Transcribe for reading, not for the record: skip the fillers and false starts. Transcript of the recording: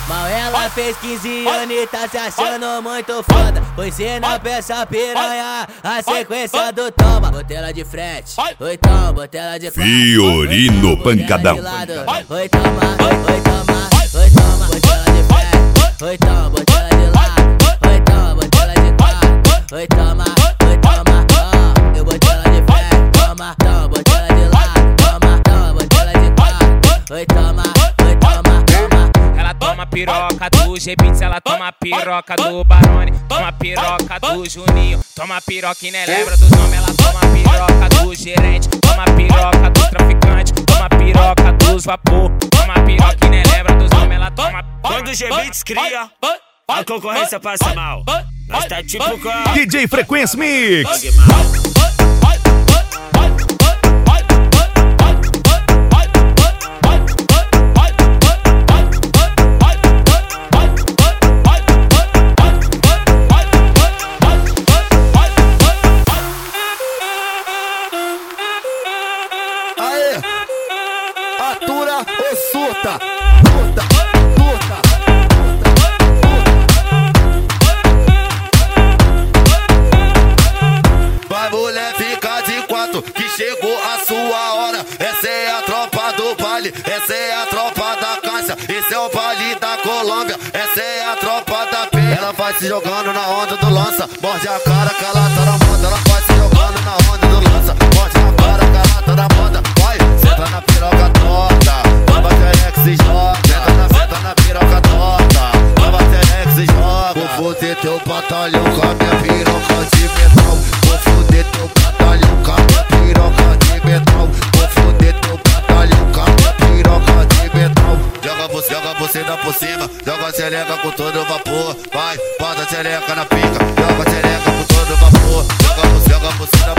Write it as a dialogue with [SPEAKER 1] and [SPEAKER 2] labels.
[SPEAKER 1] Mal ela fez 15 anos e tá se achando muito foda. Pois na peça piranha, a sequência do toma. Botei ela de frente, oi toma, botei ela de frente.
[SPEAKER 2] Fiorino Pancadão.
[SPEAKER 1] Oi toma, oi toma, oi toma, botei ela de frente. Oi toma, botei ela de lado. Oi toma, botei ela de quatro. Oi toma, ó, eu botei ela de frente. Toma, toma, botei ela de lado. Toma, toma, botei ela de quatro. Oi toma, toma.
[SPEAKER 3] Ela toma piroca do G-Beats, ela toma piroca do Barone, toma piroca do Juninho, toma piroca e nem lembra dos nomes. Ela toma piroca do gerente, toma piroca do traficante, toma piroca dos vapor, toma piroca e nem lembra dos nomes. Ela toma.
[SPEAKER 4] Quando o G-Beats cria, a concorrência passa mal. Nós tá tipo com
[SPEAKER 2] DJ Frequência Mix.
[SPEAKER 5] Aê, atura ou surta, vai mulher, fica de quatro, que chegou a sua hora. Essa é a tropa do baile, essa é a tropa da caixa, esse é o baile da Colômbia, essa é a tropa da pé. Ela vai se jogando na onda do lança, morde a cara que ela tá na moda. Ela vai se jogando na onda do lança, morde a cara que ela tá na moda. Vai, senta na piroca torta, nova terex se joga. Senta na piroca torta, nova terex se joga. Vou foder teu batalhão com a minha piroca de metal. Vou foder teu batalhão com a minha piroca de metal. Vou foder teu batalhão com a minha piroca de metal. Joga você dá por cima, joga a xereca com todo vapor. Vai, bota a xereca na pica, joga a xereca com todo vapor. Joga você dá